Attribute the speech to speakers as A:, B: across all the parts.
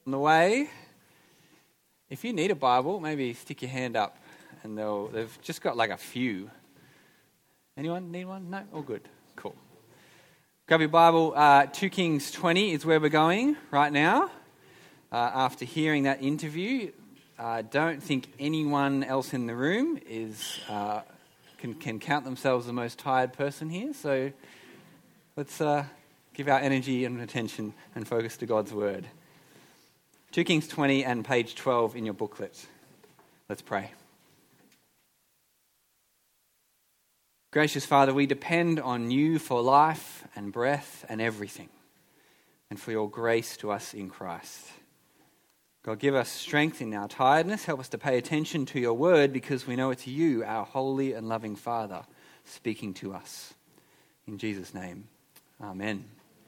A: On the way, if you need a Bible, maybe stick your hand up and they've just got like a few. Anyone need one? No? All good. Cool. Grab your Bible. 2 Kings 20 is where we're going right now. After hearing that interview, I don't think anyone else in the room can count themselves the most tired person here. So let's give our energy and attention and focus to God's Word. 2 Kings 20 and page 12 in your booklet. Let's pray. Gracious Father, we depend on you for life and breath and everything, and for your grace to us in Christ. God, give us strength in our tiredness. Help us to pay attention to your word, because we know it's you, our holy and loving Father, speaking to us. In Jesus' name, amen.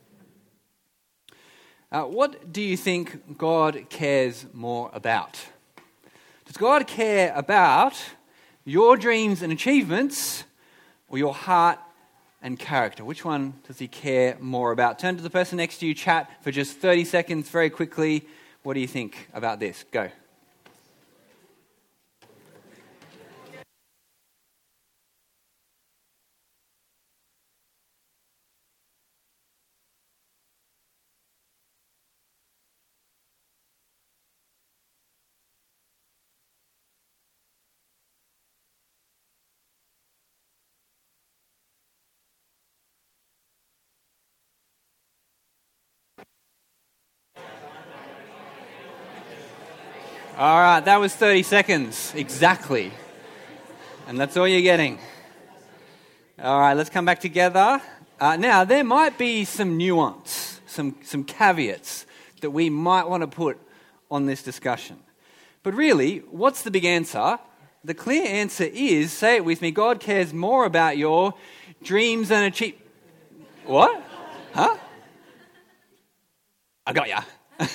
A: What do you think God cares more about? Does God care about your dreams and achievements, or your heart and character? Which one does he care more about? Turn to the person next to you, chat for just 30 seconds very quickly. What do you think about this? Go. All right, that was 30 seconds, exactly. And that's all you're getting. All right, let's come back together. Now, there might be some nuance, some caveats that we might want to put on this discussion. But really, what's the big answer? The clear answer is, say it with me, God cares more about your dreams and achievements. What? Huh? I got ya.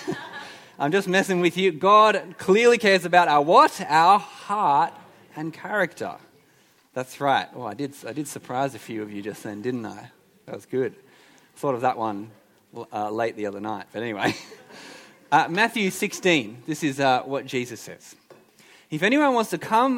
A: I'm just messing with you. God clearly cares about our what? Our heart and character. That's right. Oh, I did surprise a few of you just then, didn't I? That was good. Thought of that one late the other night. But anyway, Matthew 16. This is what Jesus says. If anyone wants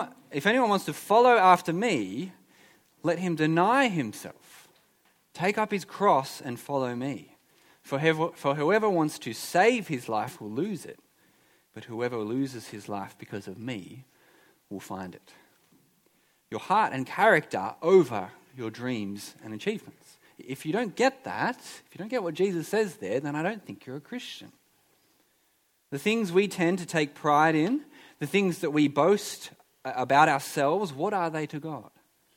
A: to follow after me, let him deny himself, take up his cross and follow me. For whoever wants to save his life will lose it, but whoever loses his life because of me will find it. Your heart and character over your dreams and achievements. If you don't get that, if you don't get what Jesus says there, then I don't think you're a Christian. The things we tend to take pride in, the things that we boast about ourselves, what are they to God?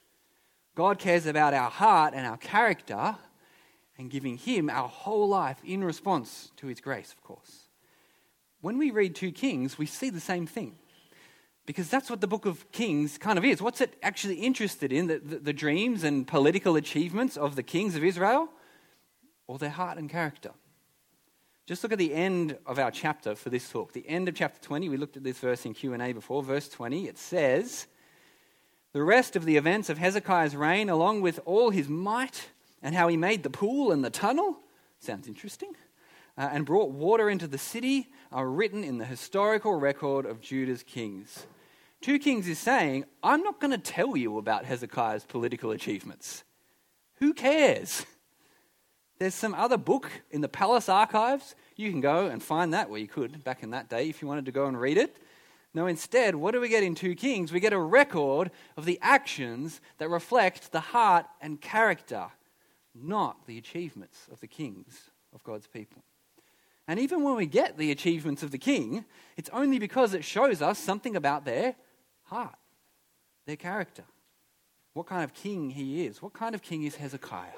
A: God cares about our heart and our character, and giving him our whole life in response to his grace, of course. When we read 2 Kings, we see the same thing. Because that's what the book of Kings kind of is. What's it actually interested in? The dreams and political achievements of the kings of Israel? Or their heart and character? Just look at the end of our chapter for this talk. The end of chapter 20, we looked at this verse in Q&A before. Verse 20, it says, "The rest of the events of Hezekiah's reign, along with all his might, and how he made the pool and the tunnel," sounds interesting, "and brought water into the city, are written in the historical record of Judah's kings." 2 Kings is saying, I'm not going to tell you about Hezekiah's political achievements. Who cares? There's some other book in the palace archives. You can go and find that, well, you could back in that day if you wanted to go and read it. No, instead, what do we get in 2 Kings? We get a record of the actions that reflect the heart and character, not the achievements of the kings of God's people. And even when we get the achievements of the king, it's only because it shows us something about their heart, their character, what kind of king he is. What kind of king is Hezekiah?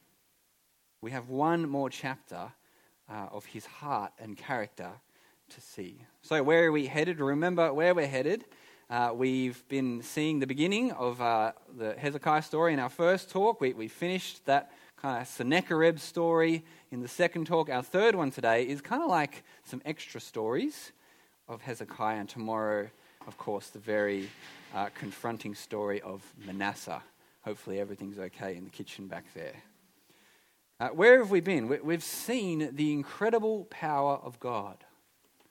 A: We have one more chapter of his heart and character to see. So where are we headed? Remember where we're headed. We've been seeing the beginning of the Hezekiah story in our first talk. We finished that kind of Sennacherib story in the second talk. Our third one today is kind of like some extra stories of Hezekiah, and tomorrow, of course, the very confronting story of Manasseh. Hopefully everything's okay in the kitchen back there. Where have we been? We've seen the incredible power of God.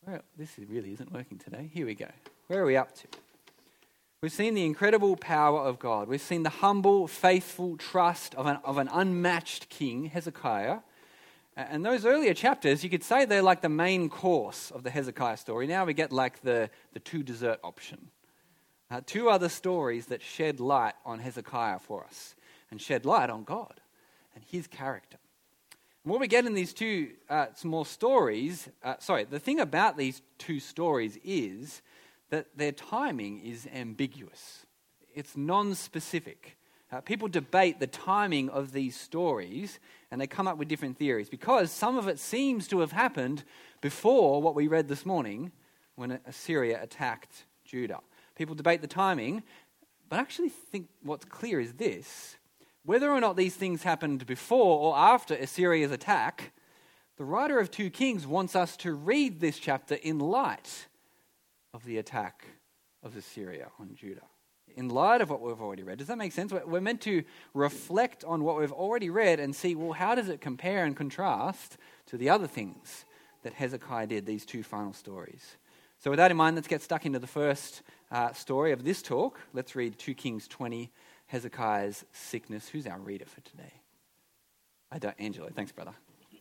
A: Well, really isn't working today. Here we go. Where are we up to? We've seen the incredible power of God. We've seen the humble, faithful trust of an unmatched king, Hezekiah. And those earlier chapters, you could say they're like the main course of the Hezekiah story. Now we get like the two dessert option. Two other stories that shed light on Hezekiah for us and shed light on God and his character. And what we get in these two small stories, the thing about these two stories is that their timing is ambiguous. It's non-specific. People debate the timing of these stories and they come up with different theories because some of it seems to have happened before what we read this morning when Assyria attacked Judah. People debate the timing, but I actually think what's clear is this. Whether or not these things happened before or after Assyria's attack, the writer of 2 Kings wants us to read this chapter in light of the attack of Assyria on Judah. In light of what we've already read. Does that make sense? We're meant to reflect on what we've already read and see, well, how does it compare and contrast to the other things that Hezekiah did, these two final stories? So with that in mind, let's get stuck into the first story of this talk. Let's read 2 Kings 20, Hezekiah's sickness. Who's our reader for today? Angelo. Thanks, brother.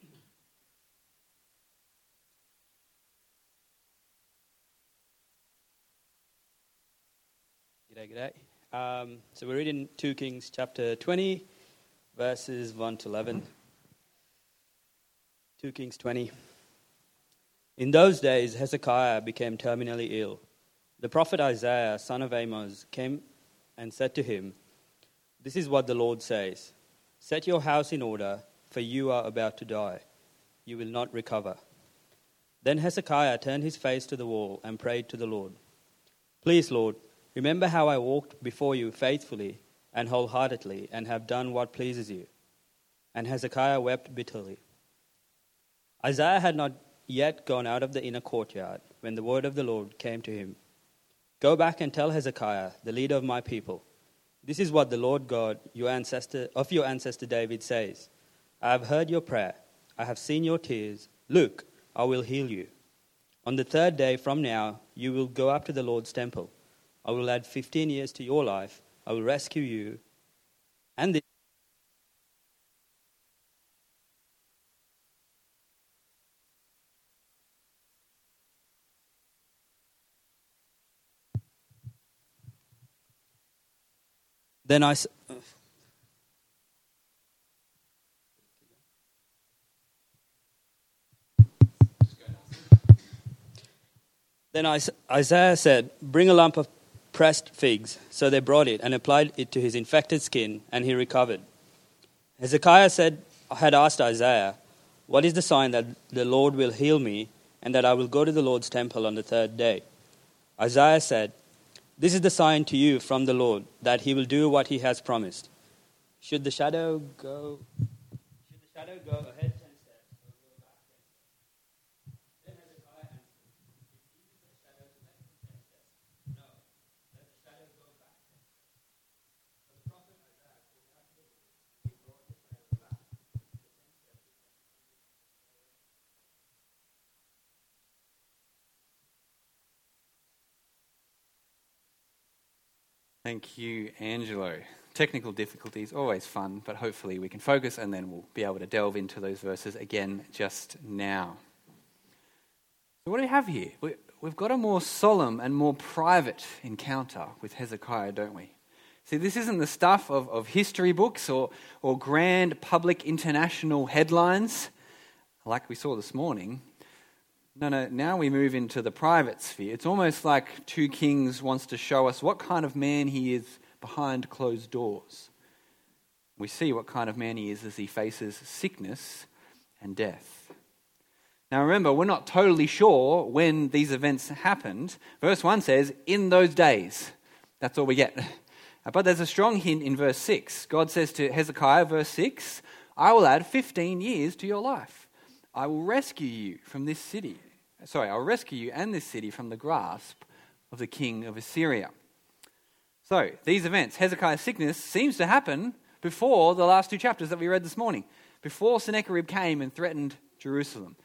B: G'day. So we're reading 2 Kings chapter 20, verses 1 to 11. 2 Kings 20. In those days, Hezekiah became terminally ill. The prophet Isaiah, son of Amos, came and said to him, "This is what the Lord says. Set your house in order, for you are about to die. You will not recover." Then Hezekiah turned his face to the wall and prayed to the Lord. "Please, Lord, remember how I walked before you faithfully and wholeheartedly and have done what pleases you." And Hezekiah wept bitterly. Isaiah had not yet gone out of the inner courtyard when the word of the Lord came to him. "Go back and tell Hezekiah, the leader of my people, this is what the Lord God, your ancestor David says. I have heard your prayer. I have seen your tears. Look, I will heal you. On the 3rd day from now, you will go up to the Lord's temple. I will add 15 years to your life. I will rescue you. And Then Isaiah said, "Bring a lump of pressed figs." So they brought it and applied it to his infected skin, and he recovered. Hezekiah had asked Isaiah, "What is the sign that the Lord will heal me and that I will go to the Lord's temple on the 3rd day?" Isaiah said, "This is the sign to you from the Lord, that he will do what he has promised. Should the shadow go ahead 10 steps or go back 10 steps?" Then Hezekiah answered, "If you use the shadow to make 10 steps, no, let the shadow go back 10 steps." So the prophet Isaiah called out to the Lord, and he brought the shadow back the 10 steps.
A: Thank you, Angelo. Technical difficulties, always fun, but hopefully we can focus and then we'll be able to delve into those verses again just now. So what do we have here? We've got a more solemn and more private encounter with Hezekiah, don't we? See, this isn't the stuff of history books or grand public international headlines like we saw this morning. No, now we move into the private sphere. It's almost like 2 Kings wants to show us what kind of man he is behind closed doors. We see what kind of man he is as he faces sickness and death. Now remember, we're not totally sure when these events happened. Verse 1 says, "in those days." That's all we get. But there's a strong hint in verse 6. God says to Hezekiah, verse 6, "I will add 15 years to your life. I will rescue you from this city. I'll rescue you and this city from the grasp of the king of Assyria." So, these events, Hezekiah's sickness, seems to happen before the last 2 chapters that we read this morning. Before Sennacherib came and threatened Jerusalem.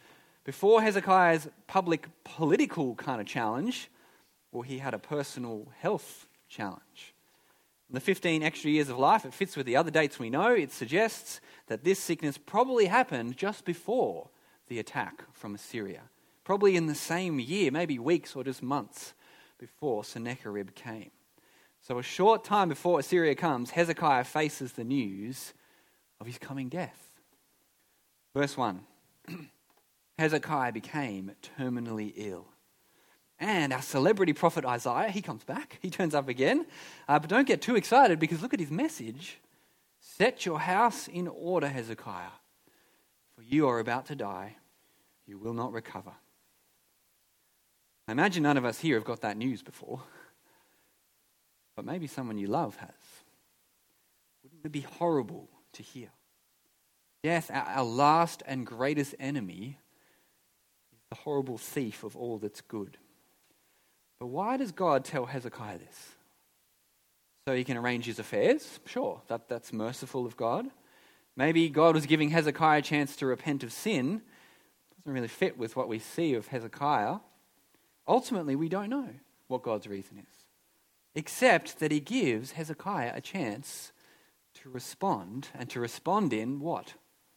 A: Before Hezekiah's public political kind of challenge, well, he had a personal health challenge. In the 15 extra years of life, it fits with the other dates we know. It suggests that this sickness probably happened just before the attack from Assyria. Probably in the same year, maybe weeks or just months before Sennacherib came. So a short time before Assyria comes, Hezekiah faces the news of his coming death. Verse 1. Hezekiah became terminally ill. And our celebrity prophet Isaiah, he comes back. He turns up again. But don't get too excited, because look at his message. Set your house in order, Hezekiah, for you are about to die. You will not recover. I imagine none of us here have got that news before. But maybe someone you love has. Wouldn't it be horrible to hear? Death, our last and greatest enemy, is the horrible thief of all that's good. But why does God tell Hezekiah this? So he can arrange his affairs? Sure, that's merciful of God. Maybe God was giving Hezekiah a chance to repent of sin. Doesn't really fit with what we see of Hezekiah. Ultimately, we don't know what God's reason is, except that he gives Hezekiah a chance to respond, and to respond in what?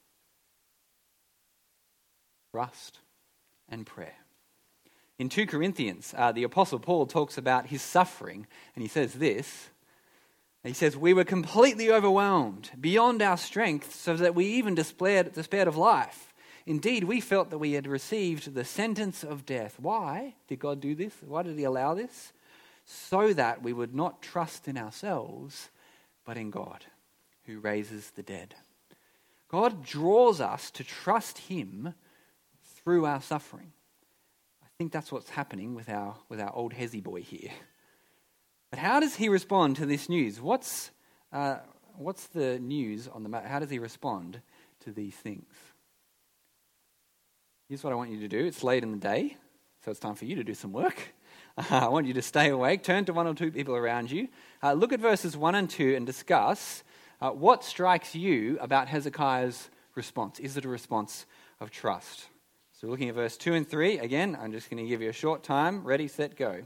A: Trust and prayer. In 2 Corinthians, the Apostle Paul talks about his suffering, and he says this. He says, we were completely overwhelmed, beyond our strength, so that we even despaired of life. Indeed, we felt that we had received the sentence of death. Why did God do this? Why did he allow this? So that we would not trust in ourselves, but in God, who raises the dead. God draws us to trust him through our suffering. I think that's what's happening with our old Hezzy boy here. But how does he respond to this news? What's the news on the matter? How does he respond to these things? Here's what I want you to do. It's late in the day, so it's time for you to do some work. I want you to stay awake. Turn to one or two people around you. Look at verses 1 and 2 and discuss what strikes you about Hezekiah's response. Is it a response of trust? So we're looking at verse 2 and 3. Again, I'm just going to give you a short time. Ready, set, go.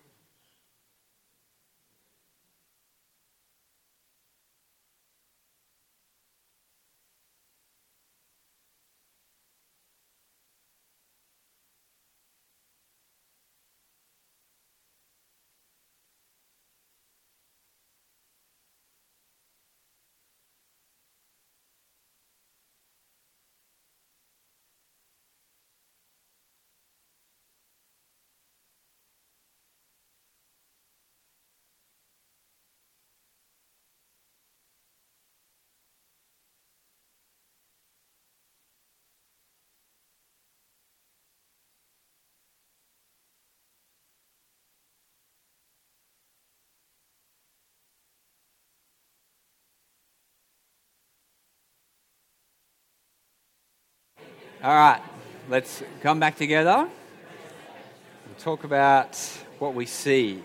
A: All right, let's come back together and talk about what we see.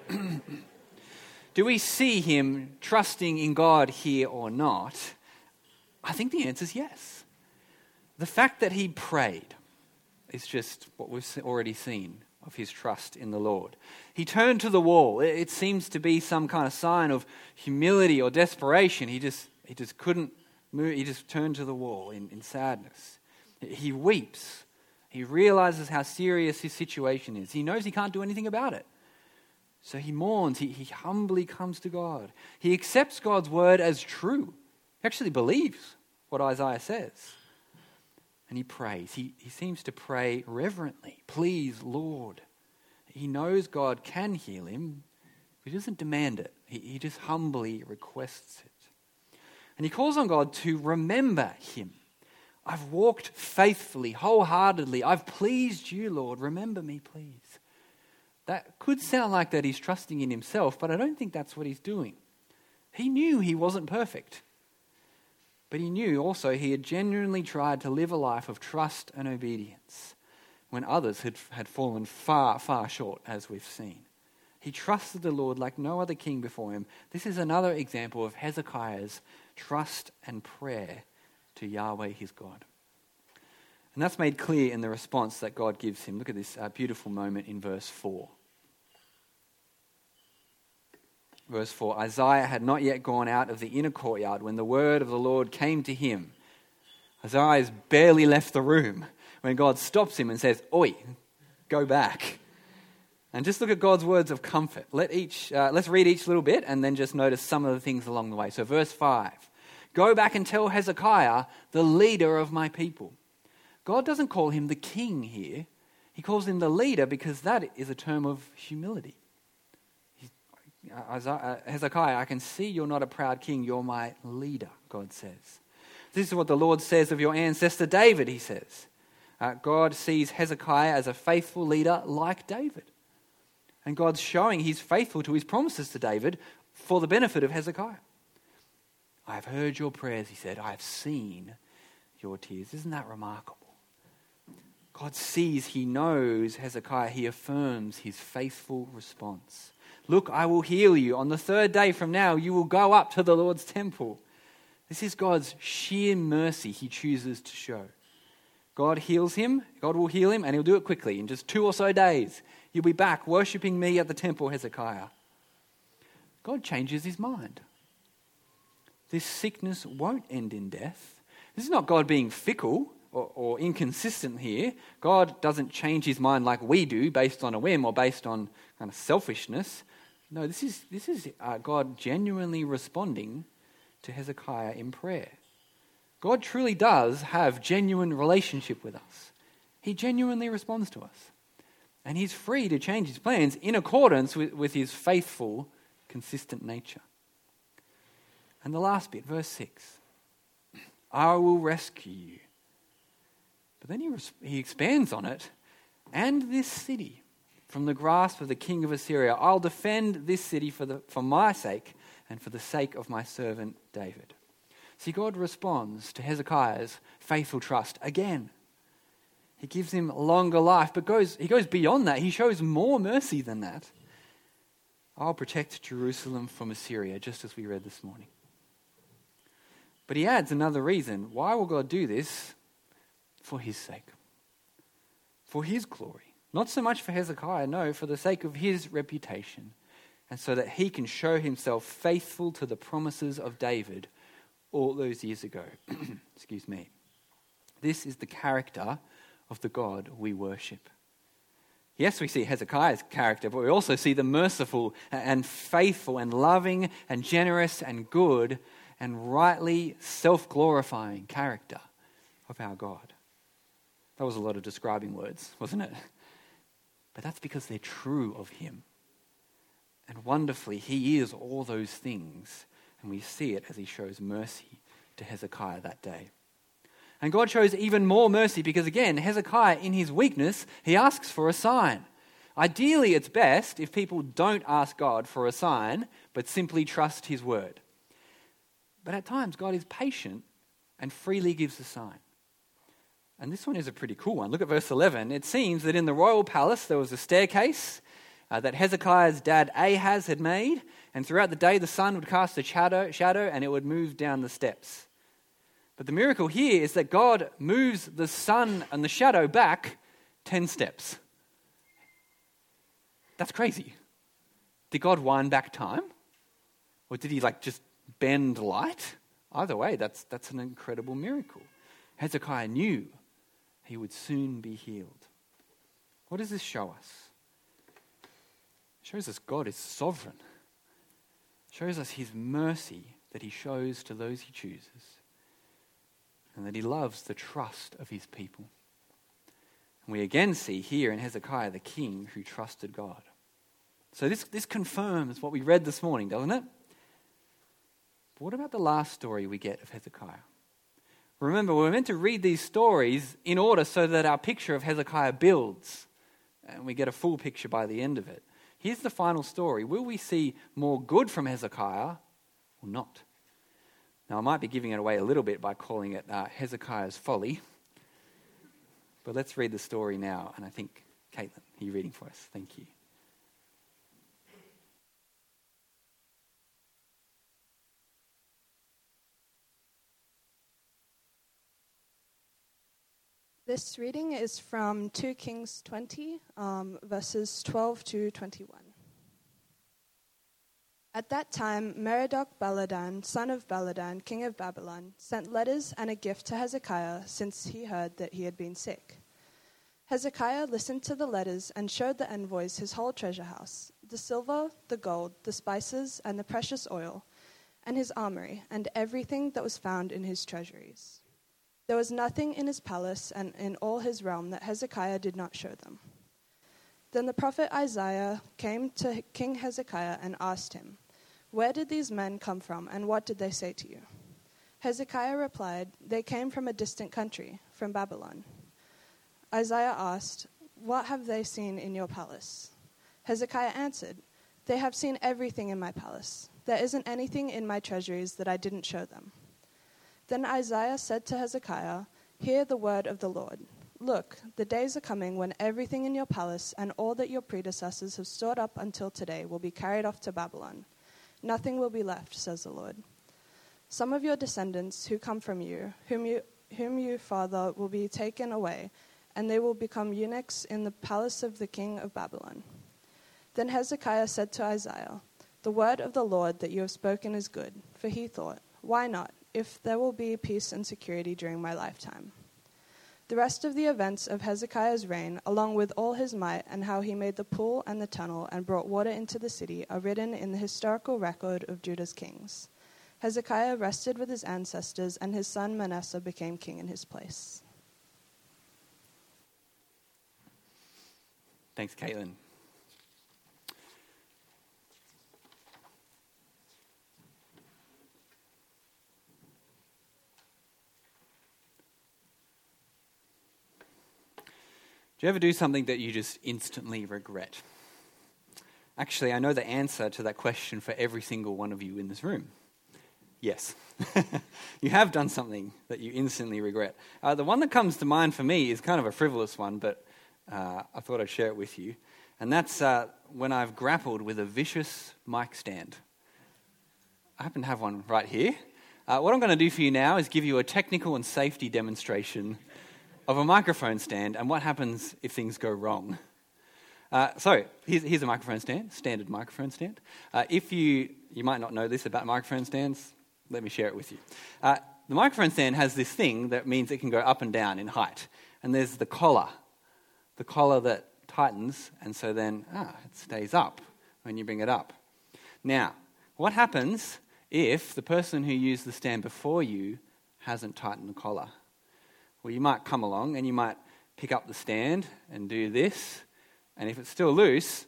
A: Do we see him trusting in God here or not? I think the answer is yes. The fact that he prayed is just what we've already seen of his trust in the Lord. He turned to the wall. It seems to be some kind of sign of humility or desperation. He just couldn't move. He just turned to the wall in sadness. He weeps. He realizes how serious his situation is. He knows he can't do anything about it. So he mourns. He humbly comes to God. He accepts God's word as true. He actually believes what Isaiah says. And he prays. He seems to pray reverently. Please, Lord. He knows God can heal him, but he doesn't demand it. He just humbly requests it. And he calls on God to remember him. I've walked faithfully, wholeheartedly. I've pleased you, Lord. Remember me, please. That could sound like that he's trusting in himself, but I don't think that's what he's doing. He knew he wasn't perfect. But he knew also he had genuinely tried to live a life of trust and obedience when others had fallen far, far short, as we've seen. He trusted the Lord like no other king before him. This is another example of Hezekiah's trust and prayer to Yahweh his God. And that's made clear in the response that God gives him. Look at this beautiful moment in verse 4. Verse 4, Isaiah had not yet gone out of the inner courtyard when the word of the Lord came to him. Isaiah has barely left the room when God stops him and says, "Oi, go back." And just look at God's words of comfort. Let's read each little bit and then just notice some of the things along the way. So verse 5, "Go back and tell Hezekiah, the leader of my people." God doesn't call him the king here. He calls him the leader because that is a term of humility. Hezekiah, I can see you're not a proud king. You're my leader, God says. This is what the Lord says of your ancestor David, he says. God sees Hezekiah as a faithful leader like David. And God's showing he's faithful to his promises to David for the benefit of Hezekiah. "I have heard your prayers," he said. "I have seen your tears." Isn't that remarkable? God sees, he knows Hezekiah. He affirms his faithful response. "Look, I will heal you. On the third day from now, you will go up to the Lord's temple." This is God's sheer mercy he chooses to show. God heals him, God will heal him, and he'll do it quickly. In just 2 or so days, you'll be back worshipping me at the temple, Hezekiah. God changes his mind. This sickness won't end in death. This is not God being fickle or inconsistent here. God doesn't change his mind like we do based on a whim or based on kind of selfishness. No, this is God genuinely responding to Hezekiah in prayer. God truly does have genuine relationship with us. He genuinely responds to us. And he's free to change his plans in accordance with his faithful, consistent nature. And the last bit, verse 6. "I will rescue you." But then he expands on it. "And this city from the grasp of the king of Assyria. I'll defend this city for my sake and for the sake of my servant David." See, God responds to Hezekiah's faithful trust again. He gives him longer life, but he goes beyond that. He shows more mercy than that. "I'll protect Jerusalem from Assyria," just as we read this morning. But he adds another reason. Why will God do this? For his sake. For his glory. Not so much for Hezekiah, no, for the sake of his reputation. And so that he can show himself faithful to the promises of David all those years ago. Excuse me. This is the character of the God we worship. Yes, we see Hezekiah's character, but we also see the merciful and faithful and loving and generous and good and rightly self-glorifying character of our God. That was a lot of describing words, wasn't it? But that's because they're true of him. And wonderfully, he is all those things. And we see it as he shows mercy to Hezekiah that day. And God shows even more mercy because, again, Hezekiah, in his weakness, he asks for a sign. Ideally, it's best if people don't ask God for a sign, but simply trust his word. But at times, God is patient and freely gives a sign. And this one is a pretty cool one. Look at verse 11. It seems that in the royal palace there was a staircase that Hezekiah's dad Ahaz had made, and throughout the day the sun would cast a shadow and it would move down the steps. But the miracle here is that God moves the sun and the shadow back 10 steps. That's crazy. Did God wind back time? Or did he just bend light? Either way, that's an incredible miracle. Hezekiah knew he would soon be healed. What does this show us? It shows us God is sovereign. It shows us his mercy that he shows to those he chooses. And that he loves the trust of his people. And we again see here in Hezekiah the king who trusted God. So this confirms what we read this morning, doesn't it? But what about the last story we get of Hezekiah? Remember, we're meant to read these stories in order so that our picture of Hezekiah builds. And we get a full picture by the end of it. Here's the final story. Will we see more good from Hezekiah or not? Now, I might be giving it away a little bit by calling it Hezekiah's folly. But let's read the story now. And I think, Caitlin, are you reading for us? Thank you.
C: This reading is from 2 Kings 20, verses 12 to 21. At that time, Merodach-Baladan, son of Baladan, king of Babylon, sent letters and a gift to Hezekiah since he heard that he had been sick. Hezekiah listened to the letters and showed the envoys his whole treasure house, the silver, the gold, the spices, and the precious oil, and his armory, and everything that was found in his treasuries. There was nothing in his palace and in all his realm that Hezekiah did not show them. Then the prophet Isaiah came to King Hezekiah and asked him, "Where did these men come from, and what did they say to you?" Hezekiah replied, "They came from a distant country, from Babylon." Isaiah asked, "What have they seen in your palace?" Hezekiah answered, "They have seen everything in my palace. There isn't anything in my treasuries that I didn't show them." Then Isaiah said to Hezekiah, "Hear the word of the Lord. Look, the days are coming when everything in your palace and all that your predecessors have stored up until today will be carried off to Babylon. Nothing will be left, says the Lord. Some of your descendants who come from you, whom you father, will be taken away, and they will become eunuchs in the palace of the king of Babylon." Then Hezekiah said to Isaiah, "The word of the Lord that you have spoken is good," for he thought, "Why not, if there will be peace and security during my lifetime?" The rest of the events of Hezekiah's reign, along with all his might and how he made the pool and the tunnel and brought water into the city, are written in the historical record of Judah's kings. Hezekiah rested with his ancestors, and his son Manasseh became king in his place.
A: Thanks, Caitlin. Do you ever do something that you just instantly regret? Actually, I know the answer to that question for every single one of you in this room. Yes. You have done something that you instantly regret. The one that comes to mind for me is kind of a frivolous one, but I thought I'd share it with you. And that's when I've grappled with a vicious mic stand. I happen to have one right here. What I'm going to do for you now is give you a technical and safety demonstration of a microphone stand and what happens if things go wrong. So here's a microphone stand, standard microphone stand. If you might not know this about microphone stands, let me share it with you. The microphone stand has this thing that means it can go up and down in height. And there's the collar that tightens, and so then it stays up when you bring it up. Now, what happens if the person who used the stand before you hasn't tightened the collar? Well, you might come along and you might pick up the stand and do this, and if it's still loose,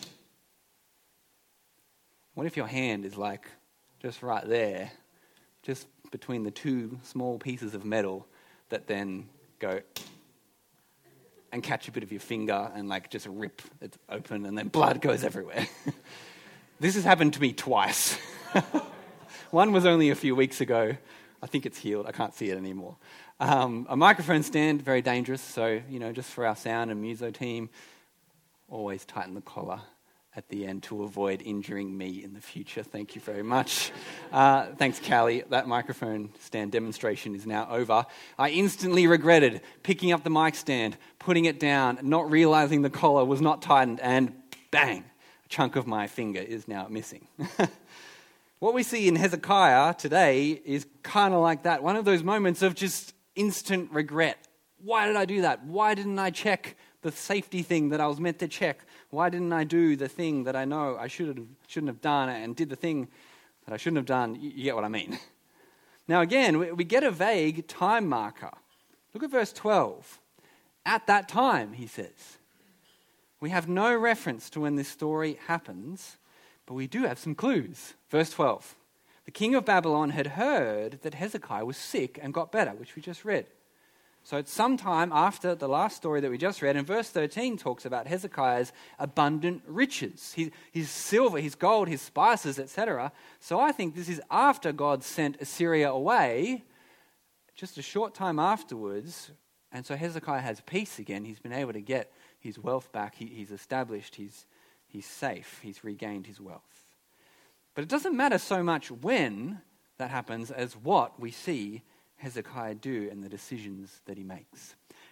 A: what if your hand is like just right there, just between the two small pieces of metal that then go and catch a bit of your finger and like just rip it open and then blood goes everywhere. This has happened to me twice. One was only a few weeks ago. I think it's healed. I can't see it anymore. A microphone stand, very dangerous. So, just for our sound and muso team, always tighten the collar at the end to avoid injuring me in the future. Thank you very much. Thanks, Callie. That microphone stand demonstration is now over. I instantly regretted picking up the mic stand, putting it down, not realizing the collar was not tightened, and bang, a chunk of my finger is now missing. What we see in Hezekiah today is kind of like that. One of those moments of just instant regret. Why did I do that? Why didn't I check the safety thing that I was meant to check? Why didn't I do the thing that I know I shouldn't have done and did the thing that I shouldn't have done? You get what I mean. Now again, we get a vague time marker. Look at verse 12. At that time, he says. We have no reference to when this story happens, but we do have some clues. Verse 12. The king of Babylon had heard that Hezekiah was sick and got better, which we just read. So it's sometime after the last story that we just read, and verse 13 talks about Hezekiah's abundant riches, his silver, his gold, his spices, etc. So I think this is after God sent Assyria away, just a short time afterwards, and so Hezekiah has peace again. He's been able to get his wealth back. He's established, he's safe, he's regained his wealth. But it doesn't matter so much when that happens as what we see Hezekiah do and the decisions that he makes.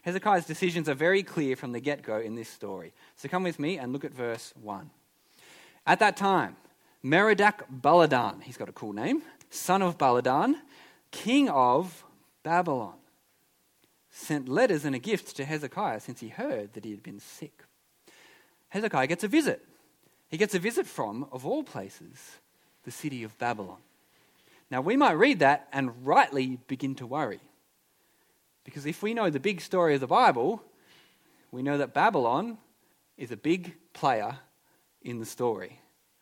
A: Hezekiah's decisions are very clear from the get-go in this story. So come with me and look at verse 1. At that time, Merodach Baladan, he's got a cool name, son of Baladan, king of Babylon, sent letters and a gift to Hezekiah since he heard that he had been sick. Hezekiah gets a visit. He gets a visit from, of all places, the city of Babylon. Now, we might read that and rightly begin to worry. Because if we know the big story of the Bible, we know that Babylon is a big player in the story.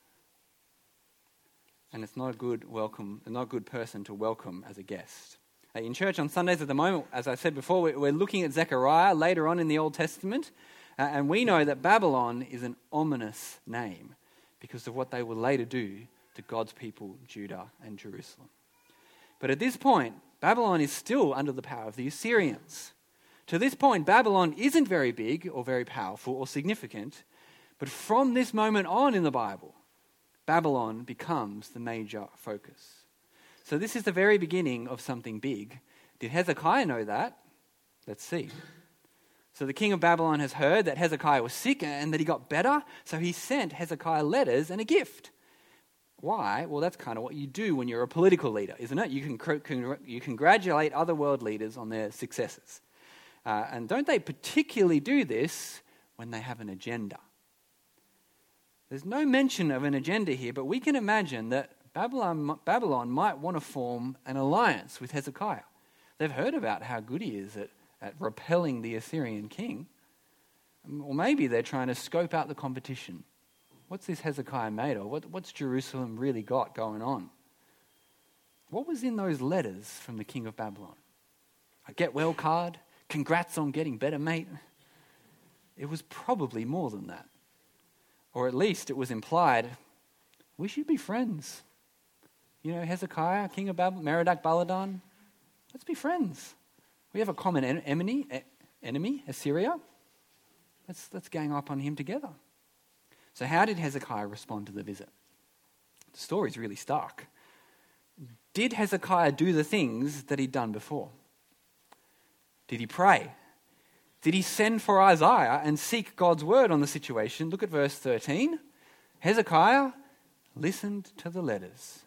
A: And it's not a good person to welcome as a guest. In church on Sundays at the moment, as I said before, we're looking at Zechariah later on in the Old Testament. And we know that Babylon is an ominous name because of what they will later do to God's people, Judah and Jerusalem. But at this point, Babylon is still under the power of the Assyrians. To this point, Babylon isn't very big or very powerful or significant. But from this moment on in the Bible, Babylon becomes the major focus. So this is the very beginning of something big. Did Hezekiah know that? Let's see. So the king of Babylon has heard that Hezekiah was sick and that he got better, so he sent Hezekiah letters and a gift. Why? Well, that's kind of what you do when you're a political leader, isn't it? You congratulate other world leaders on their successes. And don't they particularly do this when they have an agenda? There's no mention of an agenda here, but we can imagine that Babylon might want to form an alliance with Hezekiah. They've heard about how good he is at repelling the Assyrian king. Or maybe they're trying to scope out the competition. What's this Hezekiah made of? What's Jerusalem really got going on? What was in those letters from the king of Babylon? A get well card? Congrats on getting better, mate? It was probably more than that. Or at least it was implied, we should be friends. You know, Hezekiah, king of Babylon, Merodach Baladan, let's be friends. We have a common enemy, Assyria. Let's gang up on him together. So how did Hezekiah respond to the visit? The story's really stark. Did Hezekiah do the things that he'd done before? Did he pray? Did he send for Isaiah and seek God's word on the situation? Look at verse 13. Hezekiah listened to the letters.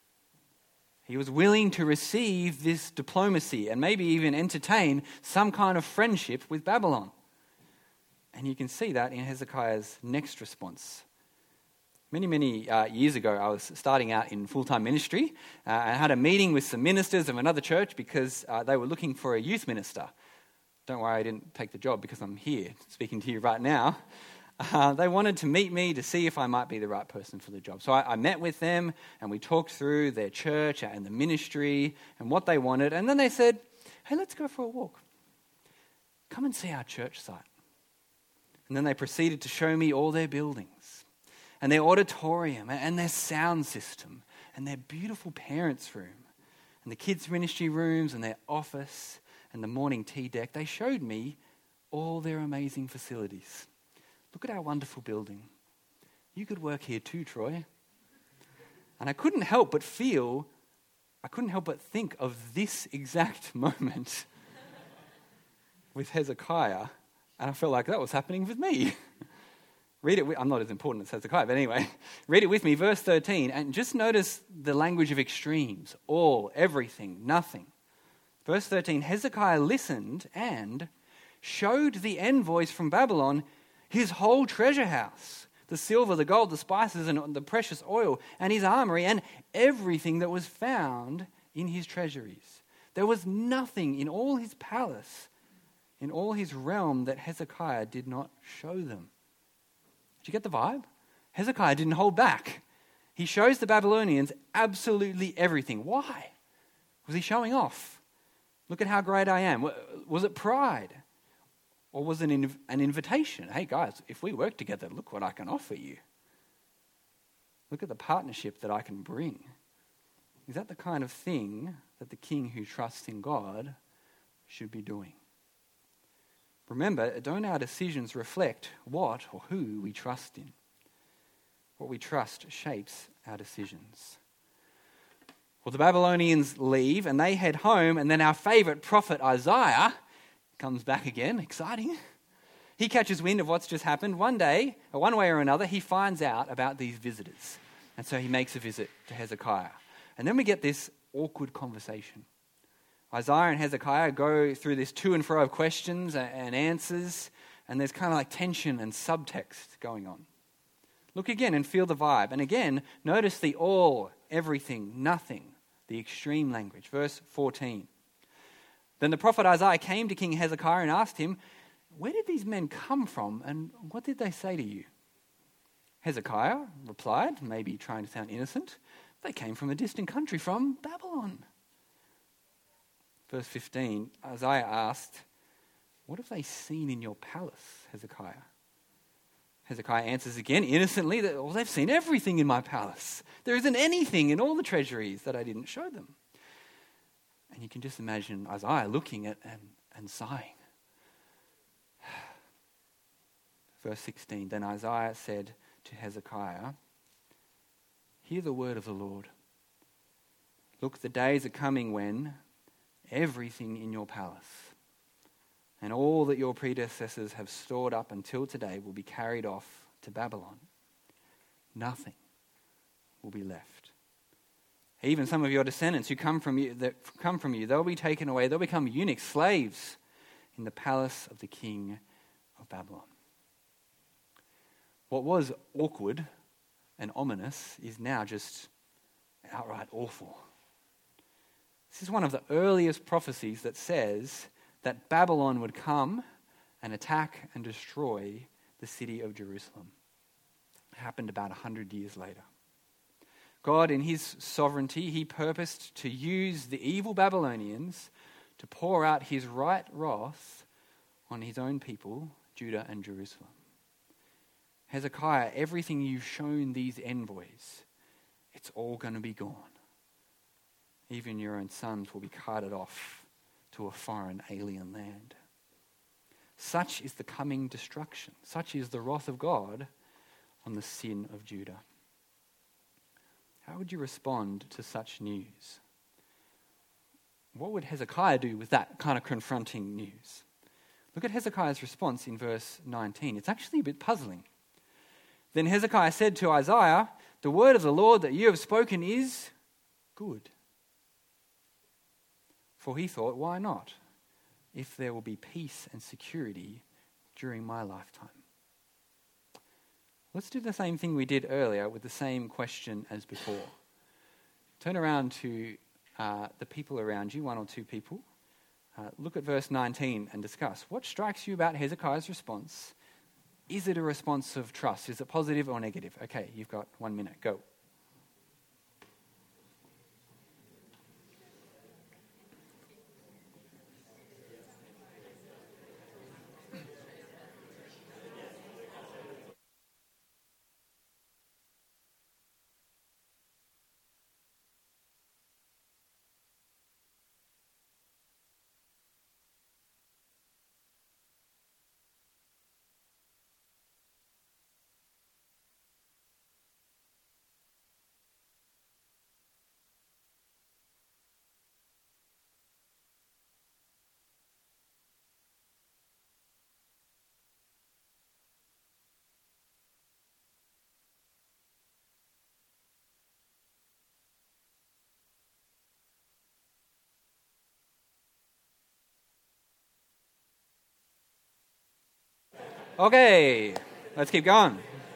A: He was willing to receive this diplomacy and maybe even entertain some kind of friendship with Babylon. And you can see that in Hezekiah's next response. Many years ago, I was starting out in full-time ministry. I had a meeting with some ministers of another church because they were looking for a youth minister. Don't worry, I didn't take the job because I'm here speaking to you right now. They wanted to meet me to see if I might be the right person for the job. So I met with them and we talked through their church and the ministry and what they wanted. And then they said, hey, let's go for a walk. Come and see our church site. And then they proceeded to show me all their buildings and their auditorium and their sound system and their beautiful parents' room and the kids' ministry rooms and their office and the morning tea deck. They showed me all their amazing facilities. Look at our wonderful building. You could work here too, Troy. And I couldn't help but think of this exact moment with Hezekiah. And I felt like that was happening with me. Read it. I'm not as important as Hezekiah, but anyway. Read it with me, verse 13. And just notice the language of extremes. All, everything, nothing. Verse 13, Hezekiah listened and showed the envoys from Babylon his whole treasure house, the silver, the gold, the spices, and the precious oil, and his armory, and everything that was found in his treasuries. There was nothing in all his palace, in all his realm, that Hezekiah did not show them. Did you get the vibe? Hezekiah didn't hold back. He shows the Babylonians absolutely everything. Why? Was he showing off? Look at how great I am. Was it pride? Or was it an invitation? Hey guys, if we work together, look what I can offer you. Look at the partnership that I can bring. Is that the kind of thing that the king who trusts in God should be doing? Remember, don't our decisions reflect what or who we trust in? What we trust shapes our decisions. Well, the Babylonians leave and they head home, and then our favorite prophet Isaiah comes back again, exciting. He catches wind of what's just happened. One day, one way or another, he finds out about these visitors. And so he makes a visit to Hezekiah. And then we get this awkward conversation. Isaiah and Hezekiah go through this to and fro of questions and answers, and there's kind of like tension and subtext going on. Look again and feel the vibe. And again, notice the all, everything, nothing, the extreme language. Verse 14. Then the prophet Isaiah came to King Hezekiah and asked him, "Where did these men come from, and what did they say to you?" Hezekiah replied, maybe trying to sound innocent, "They came from a distant country, from Babylon." Verse 15, Isaiah asked, "What have they seen in your palace, Hezekiah?" Hezekiah answers again innocently that, "Well, they've seen everything in my palace. There isn't anything in all the treasuries that I didn't show them." And you can just imagine Isaiah looking at and sighing. Verse 16, then Isaiah said to Hezekiah, "Hear the word of the Lord. Look, the days are coming when everything in your palace and all that your predecessors have stored up until today will be carried off to Babylon. Nothing will be left. Even some of your descendants who come from you, they'll be taken away. They'll become eunuchs, slaves in the palace of the king of Babylon." What was awkward and ominous is now just outright awful. This is one of the earliest prophecies that says that Babylon would come and attack and destroy the city of Jerusalem. It happened about 100 years later. God, in his sovereignty, he purposed to use the evil Babylonians to pour out his right wrath on his own people, Judah and Jerusalem. Hezekiah, everything you've shown these envoys, it's all going to be gone. Even your own sons will be carted off to a foreign alien land. Such is the coming destruction. Such is the wrath of God on the sin of Judah. How would you respond to such news? What would Hezekiah do with that kind of confronting news? Look at Hezekiah's response in verse 19. It's actually a bit puzzling. Then Hezekiah said to Isaiah, "The word of the Lord that you have spoken is good." For he thought, why not, if there will be peace and security during my lifetime? Let's do the same thing we did earlier with the same question as before. Turn around to the people around you, one or two people. Look at verse 19 and discuss. What strikes you about Hezekiah's response? Is it a response of trust? Is it positive or negative? Okay, you've got 1 minute. Go. Okay, let's keep going.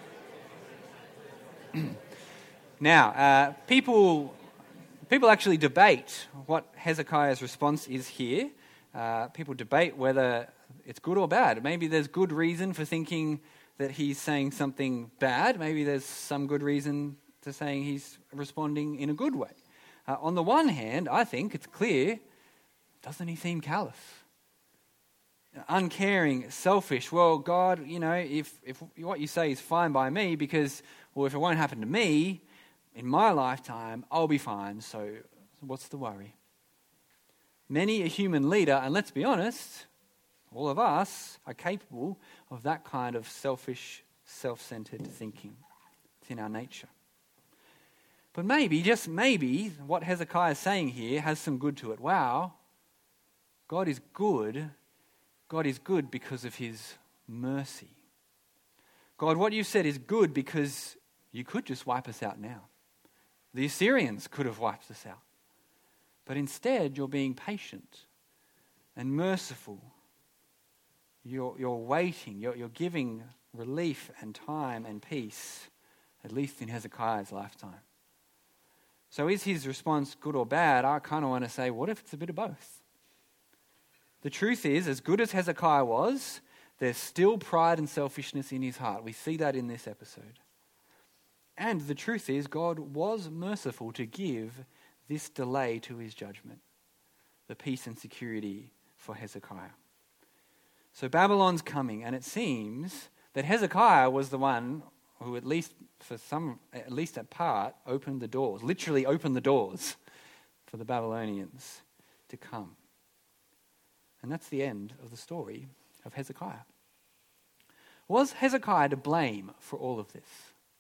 A: Now, people actually debate what Hezekiah's response is here. People debate whether it's good or bad. Maybe there's good reason for thinking that he's saying something bad. Maybe there's some good reason to saying he's responding in a good way. On the one hand, I think it's clear, doesn't he seem callous? Uncaring, selfish. Well, God, if what you say is fine by me, because, well, if it won't happen to me in my lifetime, I'll be fine. So what's the worry? Many a human leader, and let's be honest, all of us are capable of that kind of selfish, self-centered thinking. It's in our nature. But maybe, just maybe, what Hezekiah is saying here has some good to it. Wow, God is good God is good because of his mercy. God, what you've said is good because you could just wipe us out now. The Assyrians could have wiped us out. But instead, you're being patient and merciful. You're waiting. You're giving relief and time and peace, at least in Hezekiah's lifetime. So is his response good or bad? I kind of want to say, what if it's a bit of both? The truth is, as good as Hezekiah was, there's still pride and selfishness in his heart. We see that in this episode. And the truth is, God was merciful to give this delay to his judgment, the peace and security for Hezekiah. So Babylon's coming, and it seems that Hezekiah was the one who, at least at part, opened the doors, literally opened the doors for the Babylonians to come. And that's the end of the story of Hezekiah. Was Hezekiah to blame for all of this?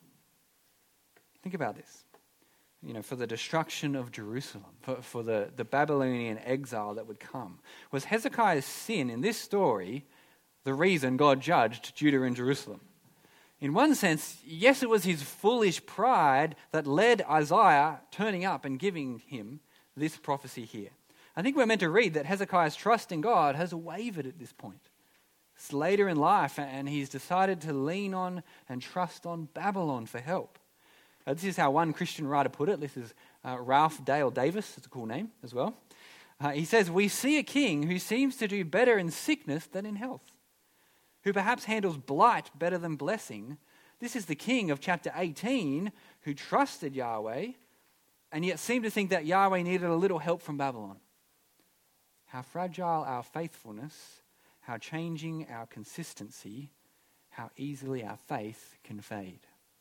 A: Think about this. For the destruction of Jerusalem, for the Babylonian exile that would come. Was Hezekiah's sin in this story the reason God judged Judah and Jerusalem? In one sense, yes, it was his foolish pride that led Isaiah turning up and giving him this prophecy here. I think we're meant to read that Hezekiah's trust in God has wavered at this point. It's later in life, and he's decided to lean on and trust on Babylon for help. This is how one Christian writer put it. This is Ralph Dale Davis. It's a cool name as well. He says, "We see a king who seems to do better in sickness than in health, who perhaps handles blight better than blessing. This is the king of chapter 18 who trusted Yahweh and yet seemed to think that Yahweh needed a little help from Babylon. How fragile our faithfulness, how changing our consistency, how easily our faith can fade."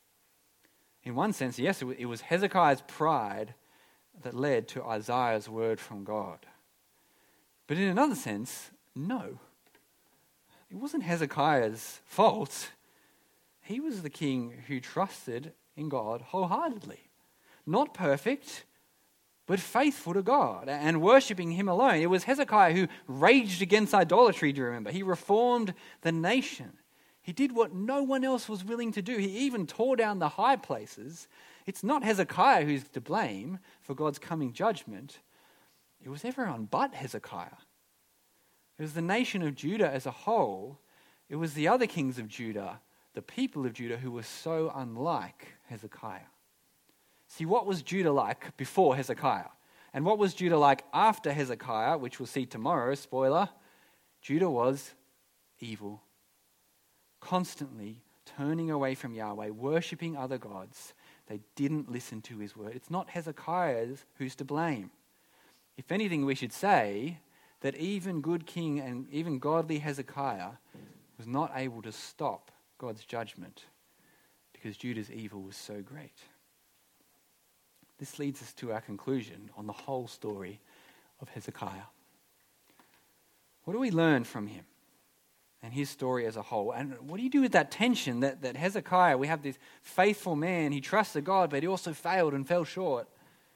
A: In one sense, yes, it was Hezekiah's pride that led to Isaiah's word from God. But in another sense, no. It wasn't Hezekiah's fault. He was the king who trusted in God wholeheartedly. Not perfect, but faithful to God and worshipping him alone. It was Hezekiah who raged against idolatry, do you remember? He reformed the nation. He did what no one else was willing to do. He even tore down the high places. It's not Hezekiah who's to blame for God's coming judgment. It was everyone but Hezekiah. It was the nation of Judah as a whole. It was the other kings of Judah, the people of Judah, who were so unlike Hezekiah. See, what was Judah like before Hezekiah? And what was Judah like after Hezekiah, which we'll see tomorrow, spoiler? Judah was evil. Constantly turning away from Yahweh, worshipping other gods. They didn't listen to his word. It's not Hezekiah's who's to blame. If anything, we should say that even good king and even godly Hezekiah was not able to stop God's judgment because Judah's evil was so great. This leads us to our conclusion on the whole story of Hezekiah. What do we learn from him and his story as a whole? And what do you do with that tension that Hezekiah, we have this faithful man, he trusted God, but he also failed and fell short?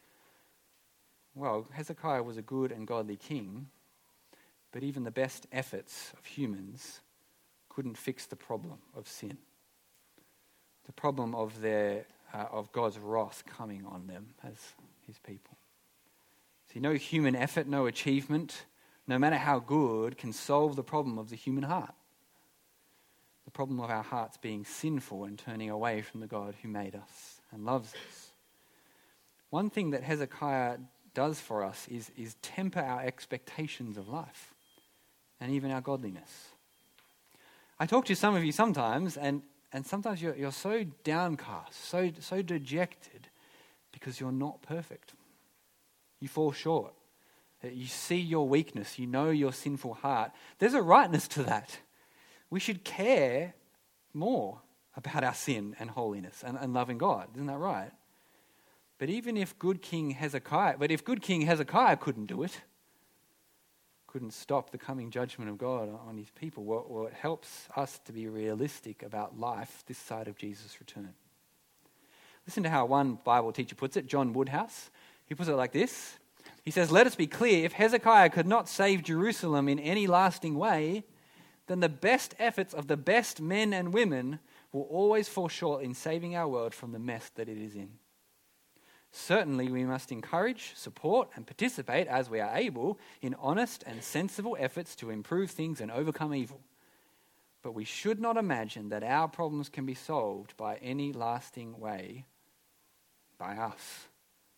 A: Well, Hezekiah was a good and godly king, but even the best efforts of humans couldn't fix the problem of sin, the problem of God's wrath coming on them as his people. See, no human effort, no achievement, no matter how good, can solve the problem of the human heart. The problem of our hearts being sinful and turning away from the God who made us and loves us. One thing that Hezekiah does for us is temper our expectations of life and even our godliness. I talk to some of you sometimes, and sometimes you're so downcast, so dejected because you're not perfect. You fall short. You see your weakness. You know your sinful heart. There's a rightness to that. We should care more about our sin and holiness and loving God. Isn't that right? But if good King Hezekiah couldn't do it, couldn't stop the coming judgment of God on his people, well, it helps us to be realistic about life this side of Jesus' return. Listen to how one Bible teacher puts it, John Woodhouse. He puts it like this. He says, "Let us be clear, if Hezekiah could not save Jerusalem in any lasting way, then the best efforts of the best men and women will always fall short in saving our world from the mess that it is in. Certainly, we must encourage, support, and participate as we are able in honest and sensible efforts to improve things and overcome evil. But we should not imagine that our problems can be solved by any lasting way by us.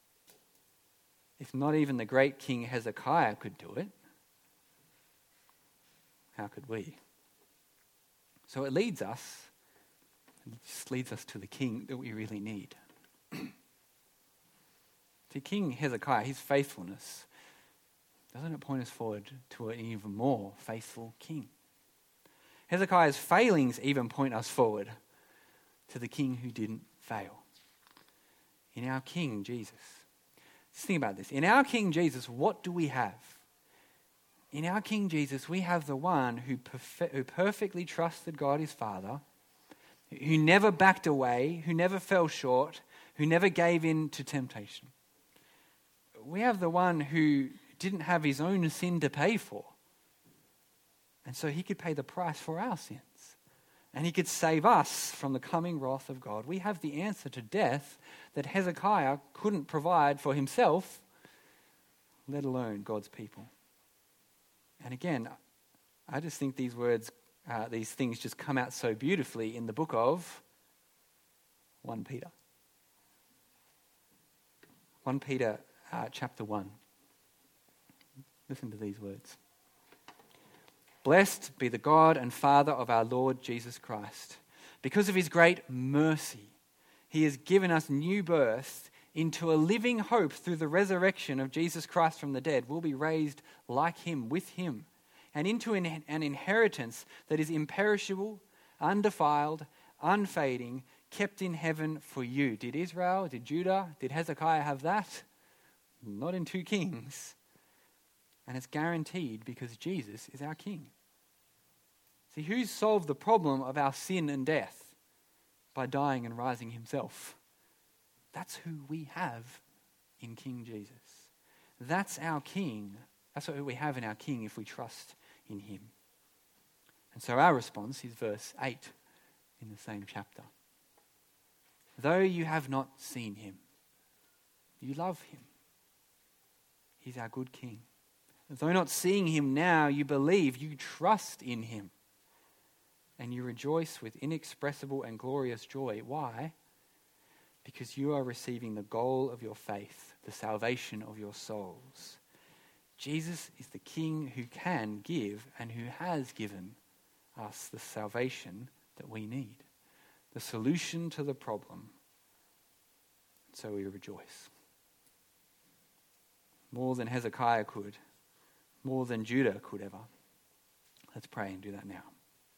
A: If not even the great King Hezekiah could do it, how could we? So it just leads us to the king that we really need. See, King Hezekiah, his faithfulness, doesn't it point us forward to an even more faithful king? Hezekiah's failings even point us forward to the king who didn't fail. In our King Jesus. Just think about this. In our King Jesus, what do we have? In our King Jesus, we have the one who perfectly trusted God his Father, who never backed away, who never fell short, who never gave in to temptation. We have the one who didn't have his own sin to pay for. And so he could pay the price for our sins. And he could save us from the coming wrath of God. We have the answer to death that Hezekiah couldn't provide for himself, let alone God's people. And again, I just think these words, these things just come out so beautifully in the book of 1 Peter. 1 Peter chapter 1. Listen to these words. Blessed be the God and Father of our Lord Jesus Christ. Because of his great mercy, he has given us new birth into a living hope through the resurrection of Jesus Christ from the dead. We'll be raised like him, with him, and into an inheritance that is imperishable, undefiled, unfading, kept in heaven for you. Did Israel, did Judah, did Hezekiah have that? Not in 2 Kings. And it's guaranteed because Jesus is our King. See, who's solved the problem of our sin and death? By dying and rising himself. That's who we have in King Jesus. That's our King. That's what we have in our King if we trust in him. And so our response is verse 8 in the same chapter. Though you have not seen him, you love him. He's our good King. Though not seeing him now, you believe, you trust in him. And you rejoice with inexpressible and glorious joy. Why? Because you are receiving the goal of your faith, the salvation of your souls. Jesus is the King who can give and who has given us the salvation that we need. The solution to the problem. So we rejoice. More than Hezekiah could. More than Judah could ever. Let's pray and do that now.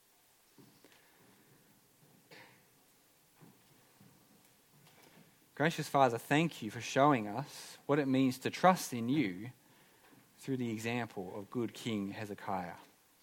A: Gracious Father, thank you for showing us what it means to trust in you through the example of good King Hezekiah.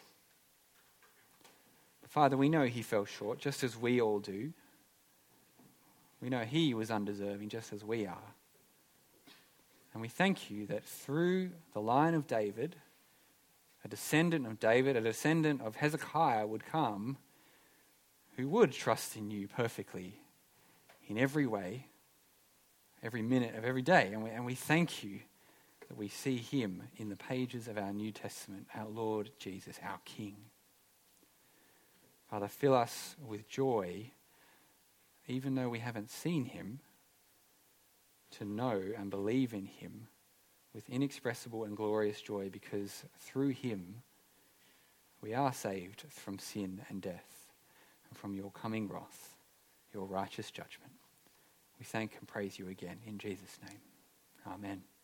A: But Father, we know he fell short, just as we all do. We know he was undeserving, just as we are. And we thank you that through the line of David, a descendant of David, a descendant of Hezekiah would come who would trust in you perfectly in every way, every minute of every day. And we thank you that we see him in the pages of our New Testament, our Lord Jesus, our King. Father, fill us with joy, even though we haven't seen him, to know and believe in him with inexpressible and glorious joy, because through him we are saved from sin and death and from your coming wrath, your righteous judgment. We thank and praise you again in Jesus' name. Amen.